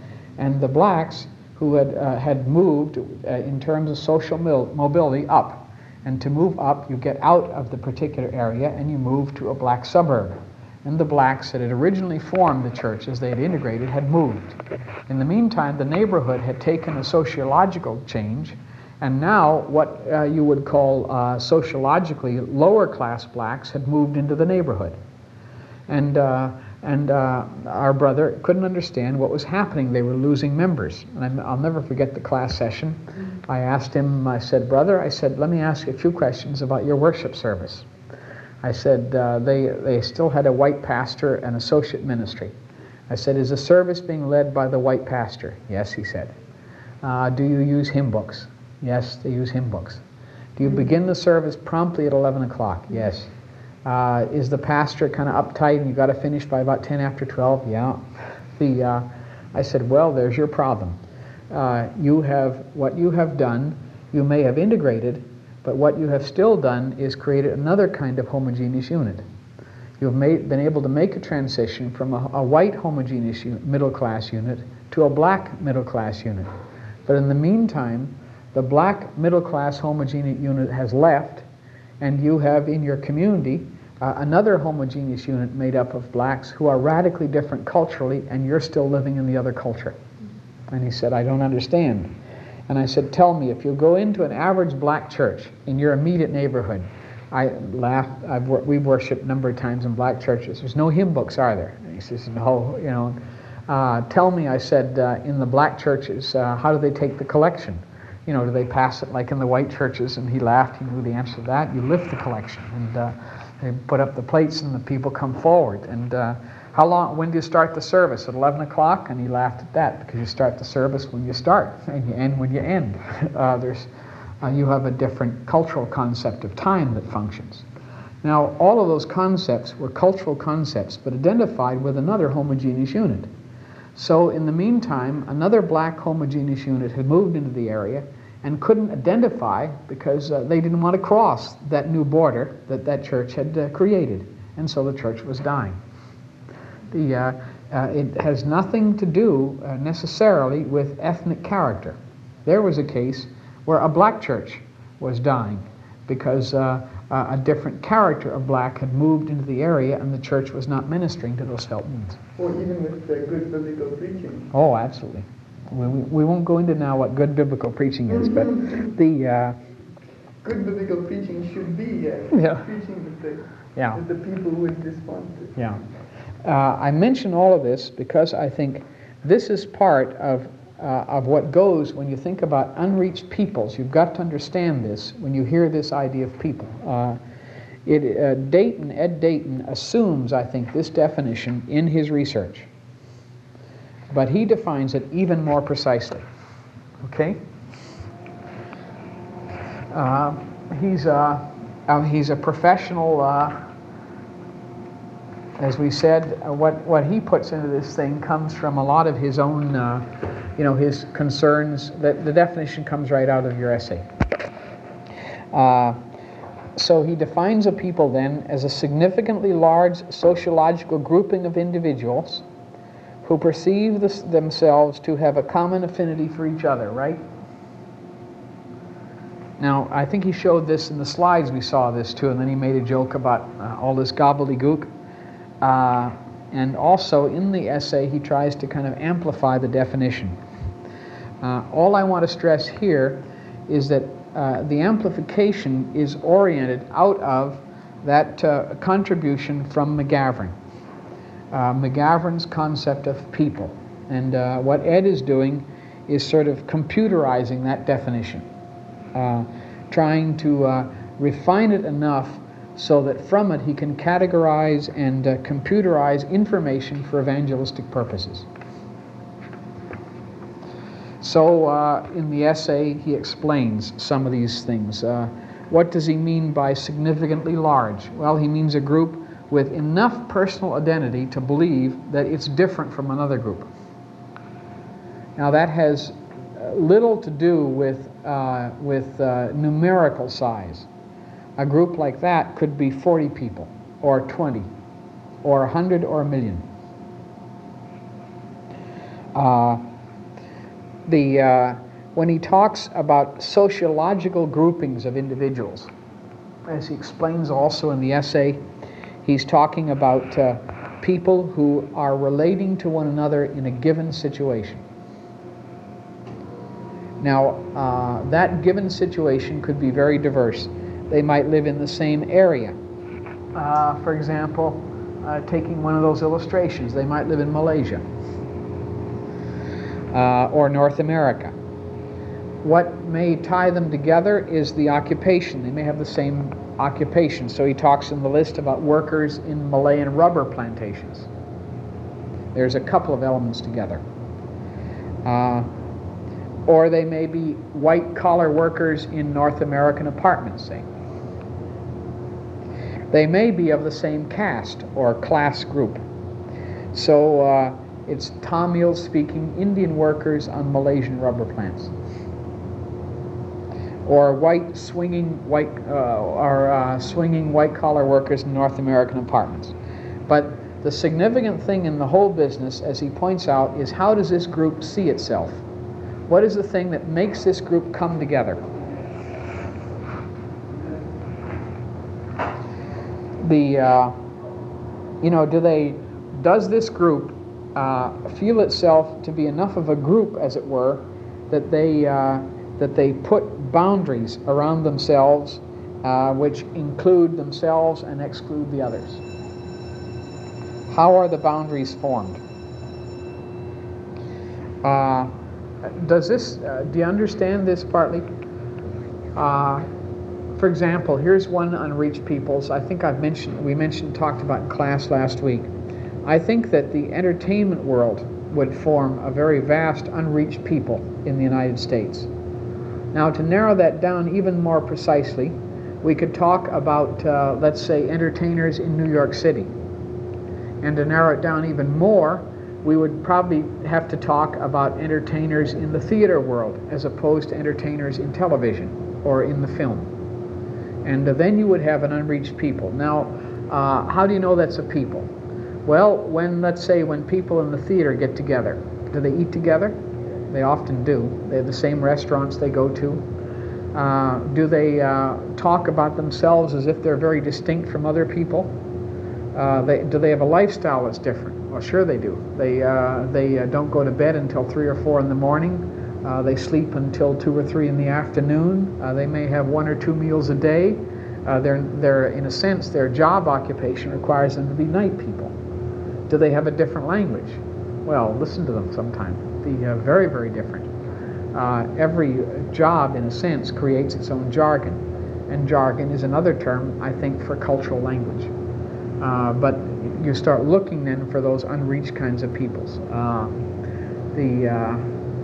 and the blacks who had uh, had moved uh, in terms of social mobility up. And to move up, you get out of the particular area and you move to a black suburb. And the blacks that had originally formed the church as they had integrated had moved. In the meantime, the neighborhood had taken a sociological change, and now what uh, you would call uh, sociologically lower class blacks had moved into the neighborhood. And uh, And uh, our brother couldn't understand what was happening. They were losing members. And I'm, I'll never forget the class session. I asked him, I said, brother, I said, let me ask you a few questions about your worship service. I said, uh, they, they still had a white pastor and associate ministry. I said, is the service being led by the white pastor? Yes, he said. Uh, do you use hymn books? Yes, they use hymn books. Do you begin the service promptly at eleven o'clock? Yes. Uh, is the pastor kind of uptight and you got to finish by about ten after twelve? Yeah. The, uh, I said, well, there's your problem. Uh, you have, what you have done, you may have integrated, but what you have still done is created another kind of homogeneous unit. You've made, been able to make a transition from a, a white homogeneous unit, middle-class unit to a black middle-class unit. But in the meantime, the black middle-class homogeneous unit has left, and you have in your community uh, another homogeneous unit made up of blacks who are radically different culturally, and you're still living in the other culture. And he said, I don't understand. And I said, tell me, if you go into an average black church in your immediate neighborhood, I laughed, I've, we've worshipped a number of times in black churches. There's no hymn books, are there? And he says, no, you know. Uh, tell me, I said, uh, in the black churches, uh, how do they take the collection? You know, do they pass it like in the white churches? And he laughed, he knew the answer to that. You lift the collection, and uh, they put up the plates, and the people come forward. And uh, how long, when do you start the service? At eleven o'clock? And he laughed at that, because you start the service when you start, and you end when you end. Uh, there's, uh, you have a different cultural concept of time that functions. Now, all of those concepts were cultural concepts, but identified with another homogeneous unit. So in the meantime, another black homogeneous unit had moved into the area and couldn't identify because uh, they didn't want to cross that new border that that church had uh, created. And so the church was dying. The, uh, uh, it has nothing to do uh, necessarily with ethnic character. There was a case where a black church was dying because uh, uh, a different character of black had moved into the area and the church was not ministering to those felt needs. Or even with uh, good biblical preaching. Oh, absolutely. We, we, we won't go into now what good biblical preaching is, but the... Uh, good biblical preaching should be uh, yeah. preaching with the, yeah. with the people who would respond to it. Yeah. Uh, I mention all of this because I think this is part of, uh, of what goes when you think about unreached peoples. You've got to understand this when you hear this idea of people. Uh, it, uh, Dayton, Ed Dayton, assumes, I think, this definition in his research. But he defines it even more precisely. Okay? Uh, he's, a, uh, he's a professional... Uh, As we said, uh, what, what he puts into this thing comes from a lot of his own, uh, you know, his concerns. The, the definition comes right out of your essay. Uh, so he defines a people then as a significantly large sociological grouping of individuals who perceive this, themselves to have a common affinity for each other, right? Now, I think he showed this in the slides, we saw this too, and then he made a joke about uh, all this gobbledygook. Uh, and also in the essay he tries to kind of amplify the definition. Uh, all I want to stress here is that uh, the amplification is oriented out of that uh, contribution from McGavran. Uh, McGavran's concept of people. And uh, what Ed is doing is sort of computerizing that definition, uh, trying to uh, refine it enough so that from it he can categorize and uh, computerize information for evangelistic purposes. So uh, in the essay he explains some of these things. Uh, what does he mean by significantly large? Well, he means a group with enough personal identity to believe that it's different from another group. Now that has little to do with, uh, with uh, numerical size. A group like that could be forty people, or twenty, or a hundred, or a million. Uh, the, uh, when he talks about sociological groupings of individuals, as he explains also in the essay, he's talking about uh, people who are relating to one another in a given situation. Now, uh, that given situation could be very diverse. They might live in the same area. Uh, for example, uh, taking one of those illustrations, they might live in Malaysia uh, or North America. What may tie them together is the occupation. They may have the same occupation. So he talks in the list about workers in Malayan rubber plantations. There's a couple of elements together. Uh, or they may be white-collar workers in North American apartments, say. They may be of the same caste or class group. So uh, it's Tamil-speaking Indian workers on Malaysian rubber plants, or white swinging white uh, or uh, swinging white-collar workers in North American apartments. But the significant thing in the whole business, as he points out, is how does this group see itself? What is the thing that makes this group come together? The uh, you know, do they? Does this group uh, feel itself to be enough of a group, as it were, that they uh, that they put boundaries around themselves, uh, which include themselves and exclude the others? How are the boundaries formed? Uh, does this? Uh, do you understand this partly? Uh, For example, here's one unreached peoples. I think I've mentioned, we mentioned, talked about in class last week. I think that the entertainment world would form a very vast unreached people in the United States. Now, to narrow that down even more precisely, we could talk about, uh, let's say, entertainers in New York City. And to narrow it down even more, we would probably have to talk about entertainers in the theater world as opposed to entertainers in television or in the film. And uh, then you would have an unreached people. Now, uh, how do you know that's a people? Well, when, let's say, when people in the theater get together, do they eat together? They often do. They have the same restaurants they go to. Uh, do they uh, talk about themselves as if they're very distinct from other people? Uh, they, do they have a lifestyle that's different? Well, sure they do. They, uh, they uh, don't go to bed until three or four in the morning. Uh, they sleep until two or three in the afternoon. Uh, they may have one or two meals a day. Uh, they're, they're, in a sense, their job occupation requires them to be night people. Do they have a different language? Well, listen to them sometime. Be uh, very, very different. Uh, every job, in a sense, creates its own jargon. And jargon is another term, I think, for cultural language. Uh, but you start looking then for those unreached kinds of peoples. Uh, the... Uh,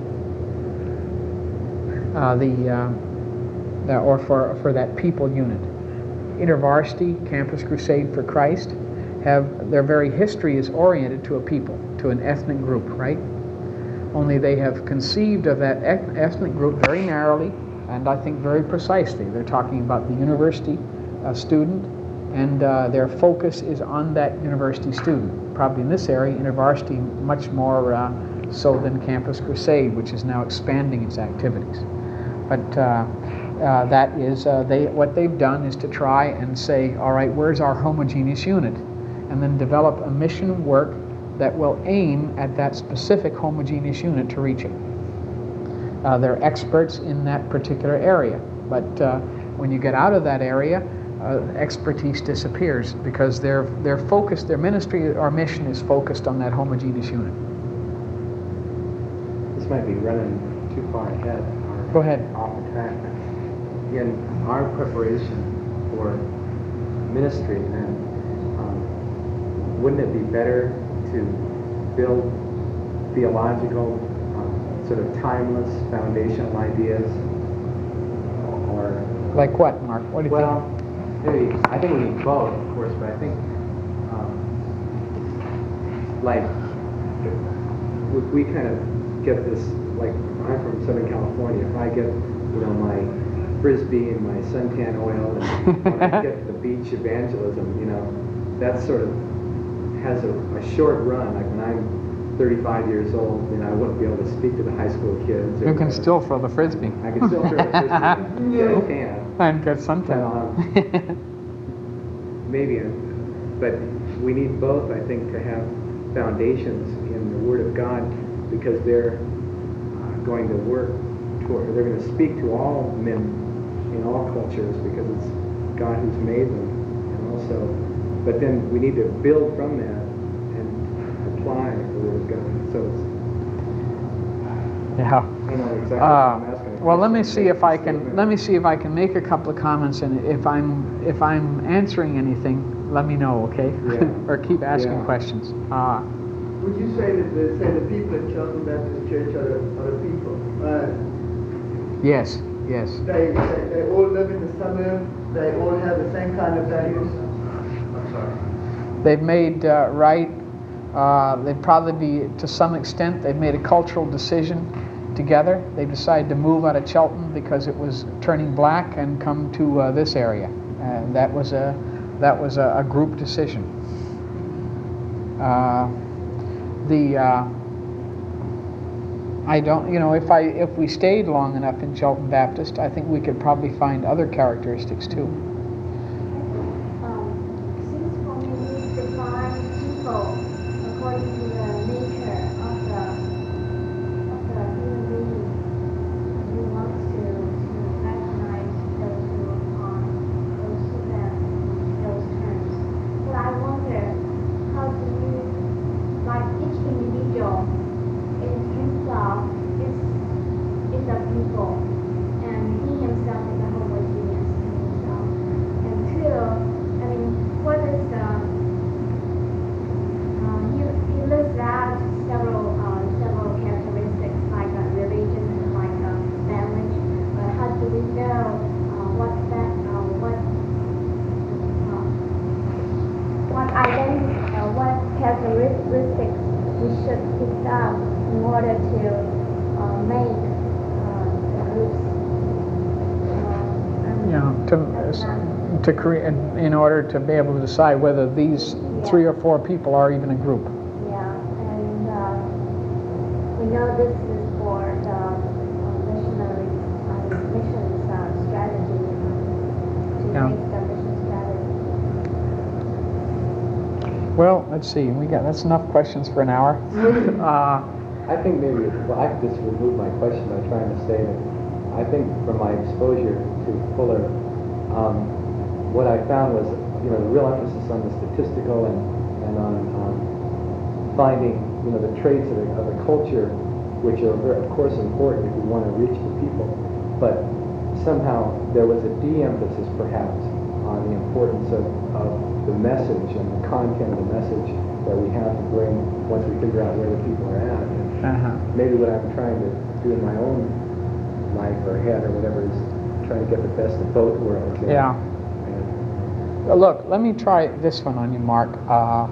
Uh, the, uh, the or for for that people unit. InterVarsity, Campus Crusade for Christ, have their very history is oriented to a people, to an ethnic group, right? Only they have conceived of that ethnic group very narrowly, and I think very precisely. They're talking about the university uh, student, and uh, their focus is on that university student. Probably in this area, InterVarsity much more uh, so than Campus Crusade, which is now expanding its activities. But uh, uh, that is, uh, they what they've done is to try and say, all right, where's our homogeneous unit? And then develop a mission work that will aim at that specific homogeneous unit to reach it. Uh, they're experts in that particular area. But uh, when you get out of that area, uh, expertise disappears because their, their focus, their ministry or mission is focused on that homogeneous unit. This might be running too far ahead. Go ahead. Off the track. In our preparation for ministry, then, um, wouldn't it be better to build theological, um, sort of timeless, foundational ideas, or like what, Mark? What do you well, think? Maybe I think we need both, of course, but I think, um, like, if we kind of get this, like. I'm from Southern California. If I get, you know, my frisbee and my suntan oil, and when I get the beach evangelism, you know, that sort of has a, a short run. Like when I'm thirty-five years old, then I wouldn't be able to speak to the high school kids. You can still throw the frisbee. I can still throw the frisbee. Yeah, I can. And get suntan um, on. Maybe, but we need both, I think, to have foundations in the Word of God, because they're going to work toward, they're going to speak to all men in all cultures, because it's God who's made them, and also, but then we need to build from that and apply the Word of God. So it's, yeah. I know exactly uh, what I'm asking. Well, let me see if I can let me see if I can make a couple of comments, and if I'm if I'm answering anything, let me know, okay? Yeah. Or keep asking Yeah. questions. Uh, would you say that the, say the people at Cheltenham Baptist Church are the, are the people? Uh, Yes, yes. they, they, they all live in the suburb, they all have the same kind of values? I'm sorry. They've made, uh, right, uh, they'd probably be, to some extent, they've made a cultural decision together. They decided to move out of Cheltenham because it was turning black and come to uh, this area. And that was a, that was a, a group decision. Uh, the, uh, I don't, you know, if I, if we stayed long enough in Cheltenham Baptist, I think we could probably find other characteristics too. To create, in order to be able to decide whether these yeah. three or four people are even a group. Yeah, and uh, we know this is for the uh, missionary uh, missions uh, strategy uh, to yeah. make the mission strategy. Well, let's see. We got that's enough questions for an hour. uh, I think maybe well, I could just remove my question by trying to say that I think from my exposure to Fuller. Um, What I found was, you know, the real emphasis on the statistical and, and on, on finding, you know, the traits of the, of the culture, which are, very, of course, important if we want to reach the people. But somehow there was a de-emphasis, perhaps, on the importance of, of the message and the content of the message that we have to bring once we figure out where the people are at. uh-huh. Maybe what I'm trying to do in my own life or head or whatever is trying to get the best of both worlds. You know? Yeah. Look, let me try this one on you, Mark. Uh,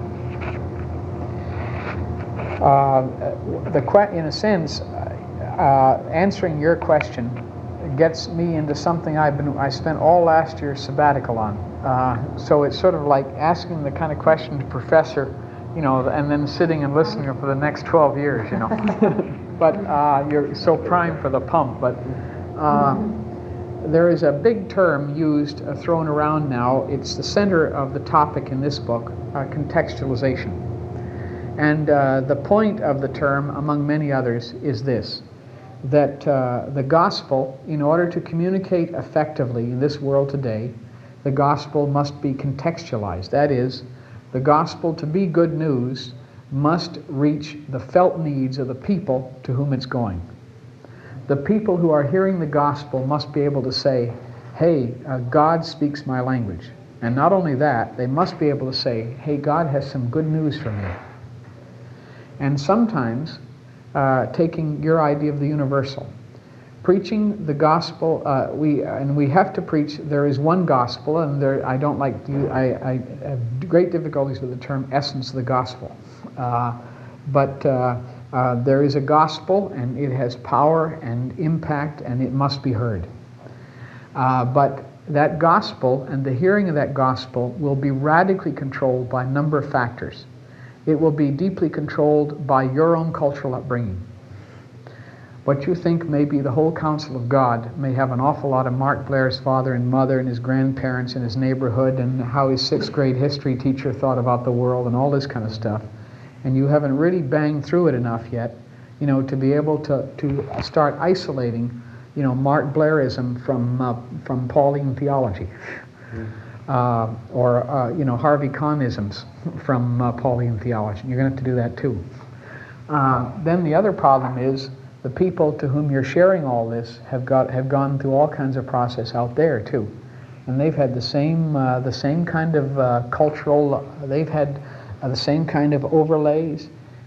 uh, the que- in a sense, uh, answering your question gets me into something I've been I spent all last year sabbatical on. Uh, so it's sort of like asking the kind of question to professor, you know, and then sitting and listening for the next twelve years, you know. But uh, you're so primed for the pump. But. Uh, There is a big term used, uh, thrown around now. It's the center of the topic in this book, uh, contextualization. And uh, the point of the term, among many others, is this, that uh, the gospel, in order to communicate effectively in this world today, the gospel must be contextualized. That is, the gospel, to be good news, must reach the felt needs of the people to whom it's going. The people who are hearing the gospel must be able to say, hey, uh, God speaks my language. And not only that, they must be able to say, hey, God has some good news for me. And sometimes, uh, taking your idea of the universal, preaching the gospel, uh, we and we have to preach, there is one gospel, and there, I don't like, to, I, I have great difficulties with the term essence of the gospel. Uh, but uh, Uh, there is a gospel, and it has power and impact, and it must be heard. Uh, but that gospel and the hearing of that gospel will be radically controlled by a number of factors. It will be deeply controlled by your own cultural upbringing. What you think may be the whole counsel of God may have an awful lot of Mark Blair's father and mother and his grandparents and his neighborhood and how his sixth grade history teacher thought about the world and all this kind of stuff. And you haven't really banged through it enough yet, you know, to be able to, to start isolating, you know, Mark Blairism from uh, from Pauline theology, mm. uh, or uh, you know, Harvey Kahnisms from uh, Pauline theology. You're going to have to do that too. Uh, then the other problem is the people to whom you're sharing all this have got have gone through all kinds of process out there too, and they've had the same uh, the same kind of uh, cultural. Uh, they've had. Uh, the same kind of overlays,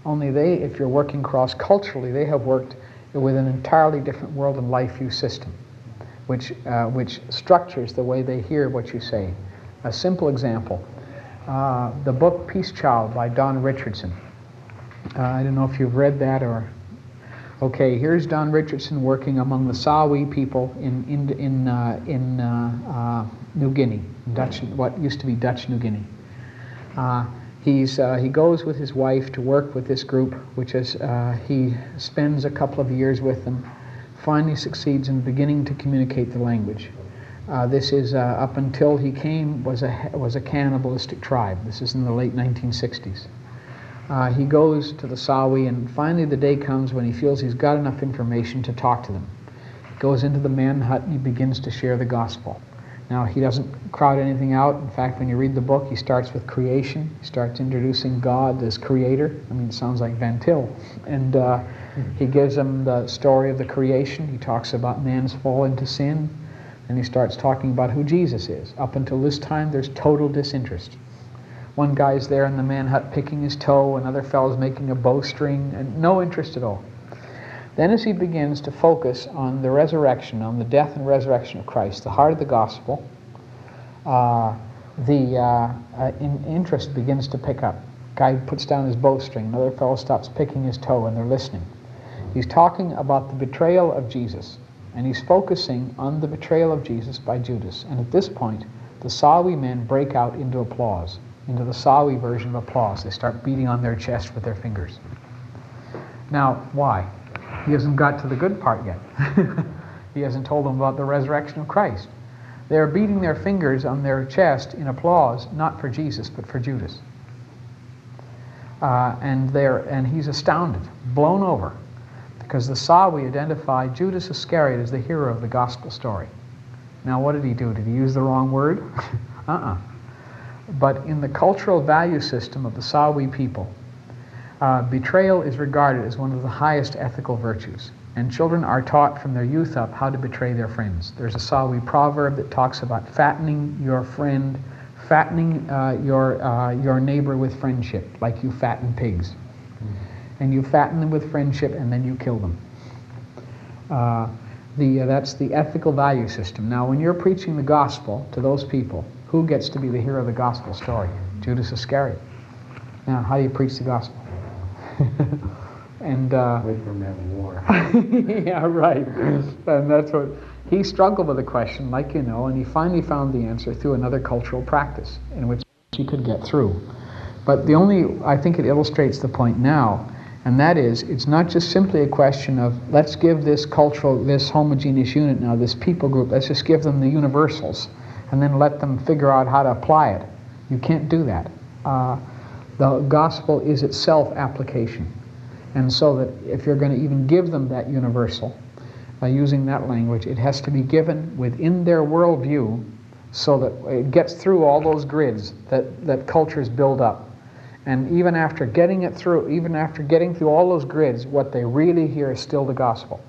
only they, if you're working cross-culturally, they have worked with an entirely different world and life view system, which, uh, which structures the way they hear what you say. A simple example, uh, the book Peace Child by Don Richardson. Uh, I don't know if you've read that or... Okay, here's Don Richardson working among the Sawi people in, in, in, uh, in uh, uh, New Guinea, Dutch, what used to be Dutch New Guinea. Uh, he's, uh, he goes with his wife to work with this group, which is, uh, he spends a couple of years with them, finally succeeds in beginning to communicate the language. Uh, this is, uh, up until he came, was a, was a cannibalistic tribe. This is in the late nineteen sixties. Uh, he goes to the Sawi, and finally the day comes when he feels he's got enough information to talk to them. He goes into the man hut and he begins to share the gospel. Now, he doesn't crowd anything out. In fact, when you read the book, he starts with creation. He starts introducing God as creator. I mean, it sounds like Van Til. And uh, he gives them the story of the creation. He talks about man's fall into sin. And he starts talking about who Jesus is. Up until this time, there's total disinterest. One guy's there in the man hut picking his toe, another fellow's making a bowstring, and no interest at all. Then as he begins to focus on the resurrection, on the death and resurrection of Christ, the heart of the gospel, uh, the uh, uh, in interest begins to pick up. Guy puts down his bowstring, another fellow stops picking his toe, and they're listening. He's talking about the betrayal of Jesus, and he's focusing on the betrayal of Jesus by Judas. And at this point, the Sawi men break out into applause, into the Sawi version of applause. They start beating on their chest with their fingers. Now, why? He hasn't got to the good part yet. He hasn't told them about the resurrection of Christ. They're beating their fingers on their chest in applause, not for Jesus, but for Judas. Uh, and they're and he's astounded, blown over, because the Sawi identified Judas Iscariot as the hero of the gospel story. Now, what did he do? Did he use the wrong word? uh-uh. But in the cultural value system of the Sawi people, uh, betrayal is regarded as one of the highest ethical virtues. And children are taught from their youth up how to betray their friends. There's a Sawi proverb that talks about fattening your friend, fattening uh, your, uh, your neighbor with friendship, like you fatten pigs. Mm-hmm. And you fatten them with friendship, and then you kill them. Uh, the, uh, that's the ethical value system. Now, when you're preaching the gospel to those people, who gets to be the hero of the gospel story? Judas Iscariot. Now, how do you preach the gospel? and uh, Wait for him to have war. Yeah, right. And that's what he struggled with the question, like you know, and he finally found the answer through another cultural practice in which he could get through. But the only, I think it illustrates the point now, and that is, it's not just simply a question of let's give this cultural, this homogeneous unit now, this people group, let's just give them the universals, and then let them figure out how to apply it. You can't do that. Uh, the gospel is itself application. And so that if you're going to even give them that universal, uh, using that language, it has to be given within their worldview so that it gets through all those grids that, that cultures build up. And even after getting it through, even after getting through all those grids, what they really hear is still the gospel.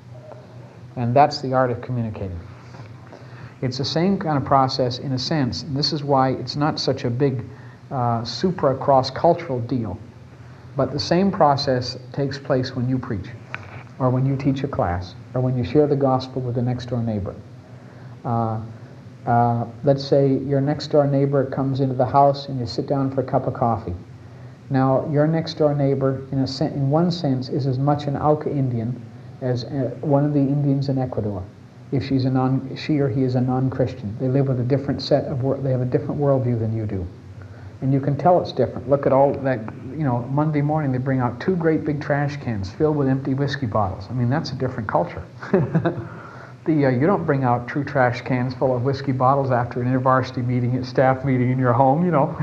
And that's the art of communicating. It's the same kind of process in a sense, and this is why it's not such a big uh, supra cross-cultural deal. But the same process takes place when you preach, or when you teach a class, or when you share the gospel with the next-door neighbor. Uh, uh, let's say your next-door neighbor comes into the house and you sit down for a cup of coffee. Now, your next-door neighbor, in, a sen- in one sense, is as much an Auca Indian as uh, one of the Indians in Ecuador. If she's a non, she or he is a non-Christian, they live with a different set of wor- they have a different worldview than you do, and you can tell it's different. Look at all that. You know, Monday morning they bring out two great big trash cans filled with empty whiskey bottles. I mean, that's a different culture. the uh, you don't bring out two trash cans full of whiskey bottles after an intervarsity meeting, at staff meeting in your home. You know,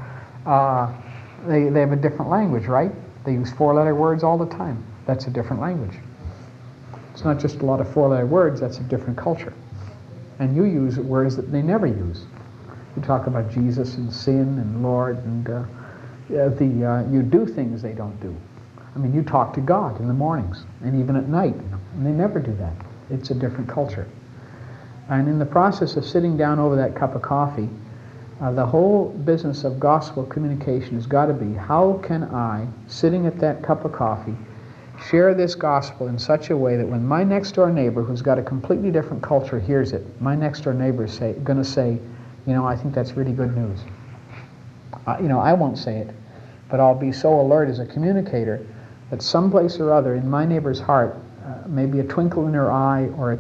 uh, they they have a different language, right? They use four-letter words all the time. That's a different language. It's not just a lot of four-letter words, that's a different culture. And you use words that they never use. You talk about Jesus and sin and Lord, and uh, the uh, you do things they don't do. I mean, you talk to God in the mornings, and even at night, you know, and they never do that. It's a different culture. And in the process of sitting down over that cup of coffee, Uh, the whole business of gospel communication has got to be, how can I, sitting at that cup of coffee, share this gospel in such a way that when my next door neighbor, who's got a completely different culture, hears it, my next door neighbor is say, going to say, you know, I think that's really good news. Uh, you know, I won't say it, but I'll be so alert as a communicator that someplace or other in my neighbor's heart, uh, maybe a twinkle in her eye, or a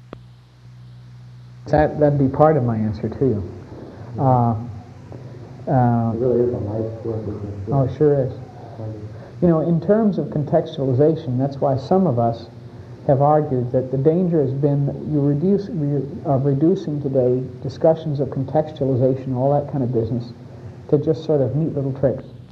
that, that'd be part of my answer to you. Uh, uh, it really is a nice work. Isn't it? Oh, it sure is. You know, in terms of contextualization, that's why some of us have argued that the danger has been that you reduce, re, uh, reducing today discussions of contextualization, all that kind of business, to just sort of neat little tricks.